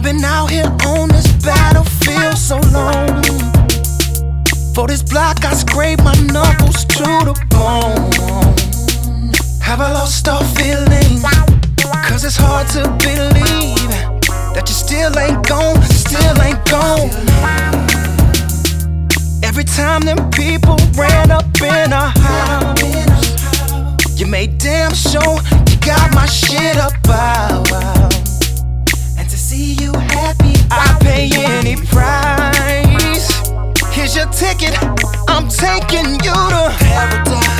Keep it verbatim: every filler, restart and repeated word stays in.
been out here on this battlefield so long. For this block I scrape my knuckles to the bone. Have I lost all feeling? Cause it's hard to believe that you still ain't gone, still ain't gone. Every time them people ran up in our house, you made damn sure you got my shit up out. And to see you happy, I pay any price. Here's your ticket, I'm taking you to paradise.